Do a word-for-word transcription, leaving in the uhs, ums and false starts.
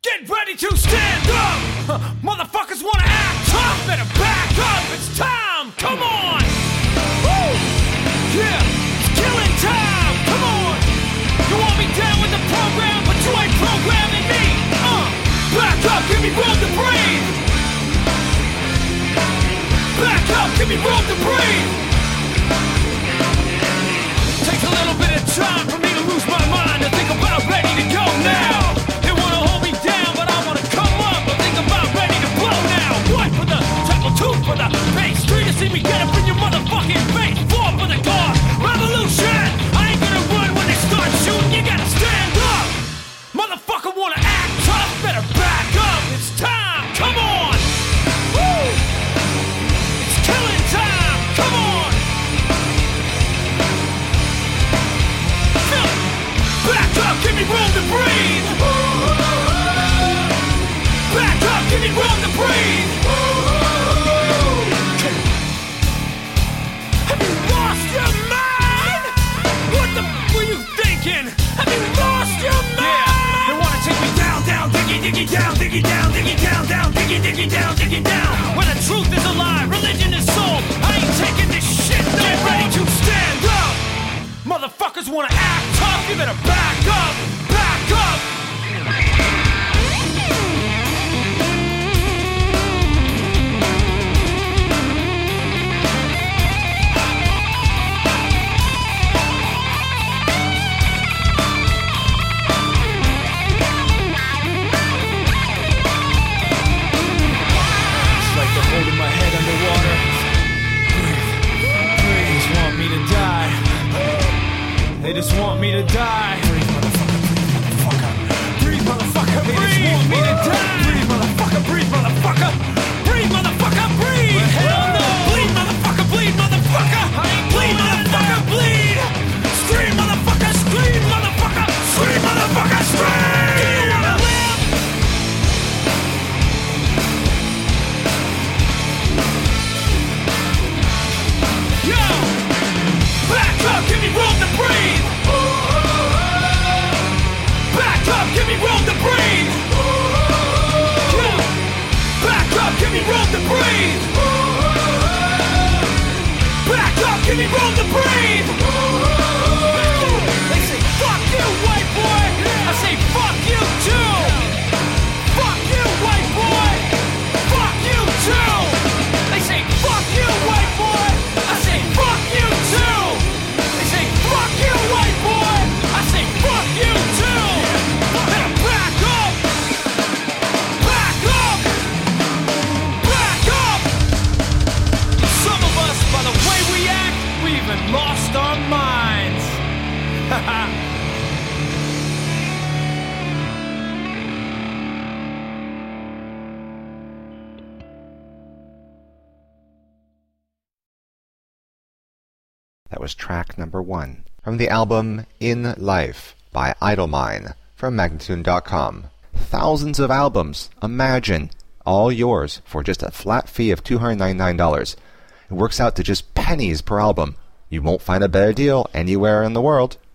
Get ready to stand up! Huh, motherfuckers wanna act tough, better back up, it's time, come on! Woo! Yeah, it's killing time, come on! You want me down with the program, but you ain't programming me! Uh, back up, give me room to breathe! Back up, give me room to breathe! Takes a little bit of time for me to lose my mind, to think about ready to go now! They wanna hold me down, but I wanna come up, but think about ready to blow now! One for the treble, two for the bass, three to see me get up in your motherfucking face, four for the cause, revolution! I ain't gonna run when they start shooting, you gotta stand up! Motherfucker wanna act tough, better back up, it's time, come on! Woo! It's killing time, come on! Feel it! Back up, give me room to breathe! Back up, give me room to breathe! Have you lost your mind? What the f*** were you thinking? Have you lost your mind? Yeah, they wanna take me down, down, diggy, diggy, down, diggy, down, diggy, down, down, diggy, diggy, down, diggy, down. When the truth is a lie, religion is sold. I ain't taking this shit, no. Get ready to stand up. Motherfuckers wanna act tough, you better back up, back up. It's like they're holding my head underwater. Breathe, breathe. They just want me to die. They just want me to die. Breathe, motherfucker, breathe, motherfucker. Breathe, motherfucker, breathe. They just want me to die. Breathe, motherfucker, breathe, motherfucker. Breathe, motherfucker, breathe. Well, hell no. Bleed, motherfucker, bleed, motherfucker. I ain't bleed, motherfucker, bleed. Scream, motherfucker, scream, motherfucker. Scream, motherfucker, scream. Do you wanna live? Yo! Back up, give me room to breathe! Back up, give me room to breathe! Yeah. Back up, give me room to breathe! Back up, give me room to breathe! They say, fuck you, white boy! I say, fuck you too! Fuck you, white boy! Fuck you too! They say, fuck you, white boy! I say, fuck you too! They say, fuck you, white boy! I say, fuck you too! Better back up! Back up! Back up! Some of us, by the way we act, we even lost our minds! Haha! That was track number one from the album In Life by Idlemine from Magnatune dot com. Thousands of albums, imagine, all yours for just a flat fee of two hundred ninety-nine dollars. It works out to just pennies per album. You won't find a better deal anywhere in the world.